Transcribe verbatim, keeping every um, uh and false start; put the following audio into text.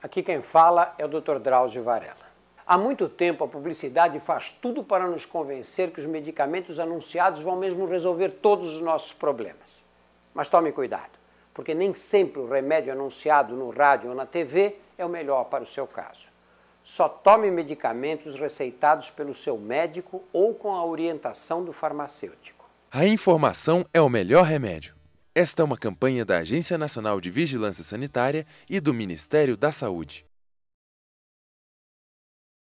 Aqui quem fala é o doutor Drauzio Varela. Há muito tempo a publicidade faz tudo para nos convencer que os medicamentos anunciados vão mesmo resolver todos os nossos problemas. Mas tome cuidado, porque nem sempre o remédio anunciado no rádio ou na T V é o melhor para o seu caso. Só tome medicamentos receitados pelo seu médico ou com a orientação do farmacêutico. A informação é o melhor remédio. Esta é uma campanha da Agência Nacional de Vigilância Sanitária e do Ministério da Saúde.